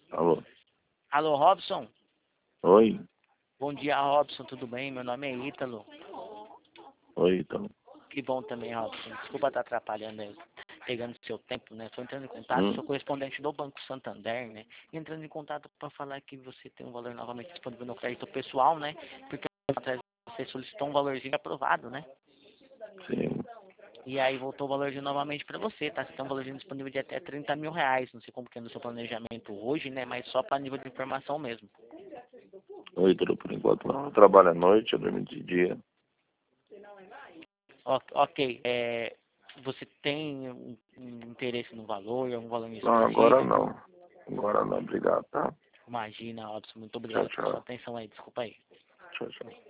Alô? Alô, Robson? Oi? Bom dia, Robson, tudo bem? Meu nome é Ítalo. Oi, então. Que bom também, Robson. Desculpa estar atrapalhando aí, pegando seu tempo, né? Estou entrando em contato, sou correspondente do Banco Santander, né? Entrando em contato para falar que você tem um valor novamente disponível no crédito pessoal, né? Porque atrás você solicitou um valorzinho aprovado, né? Sim. E aí voltou o valorzinho novamente para você, tá? Você tem um valorzinho disponível de até R$ 30.000. Não sei como que é no seu planejamento hoje, né? Mas só para nível de informação mesmo. Oi, tudo por enquanto não. Eu trabalho à noite, eu durmo de dia. Ok, você tem um interesse no valor, um valor em Não, agora específico? não. Agora não, obrigado, tá? Imagina, Robson, muito Tchau, obrigado por sua tchau. atenção aí, desculpa aí. Tchau, tchau.